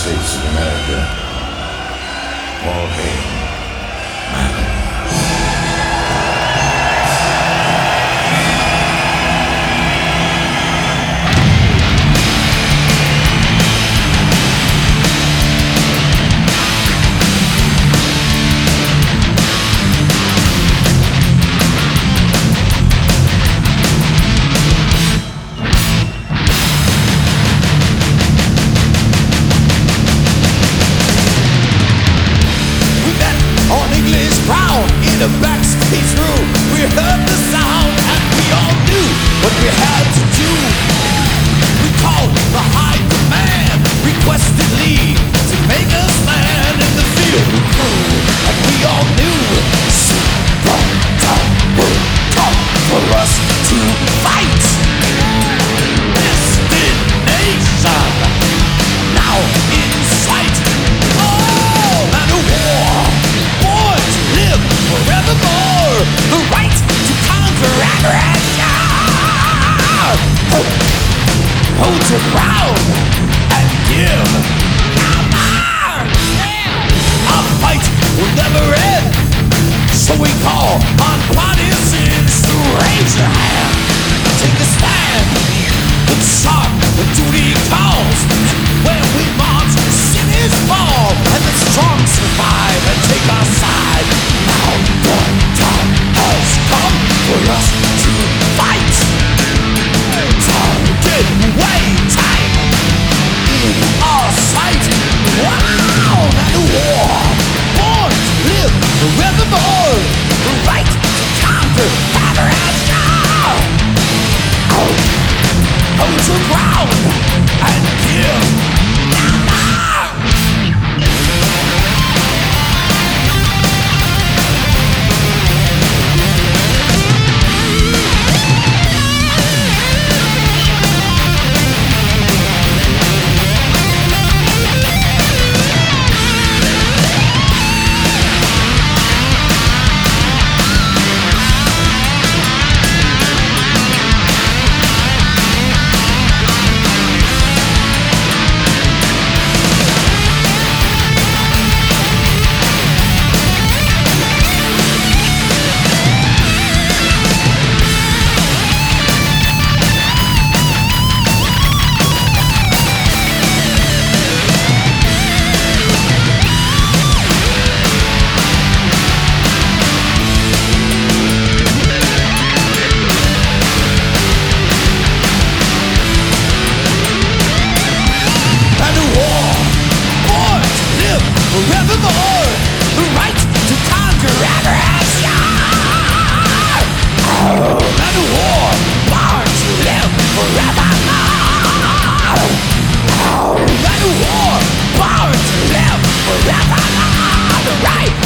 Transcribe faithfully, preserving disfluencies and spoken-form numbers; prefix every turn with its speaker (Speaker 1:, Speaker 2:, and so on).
Speaker 1: States of America. All hail, man.
Speaker 2: In a backstage room, we heard the sound and we all knew what we had to do. We called the high command, requested leave to make a stand in the field of crew, and we all knew super time will come for us to fight. Destination now in sight. Oh, man of war, born to live forevermore, the right to conquer aggression. Hold your ground and give. Our fight will never end, so we call on partisans to raise your hand. Take a stand, look sharp when duty calls, and when we march, sinners fall, and the strong survive and take our side. Now the time has come for us to fight. Target waiting in our sight. Wow, man of war, born to live forevermore, the right to conquer aggression. Hold your ground and give. Forevermore, the right to conquer aggression. Oh, man of war, born to live forevermore. Oh, man of war, born to live forevermore. The right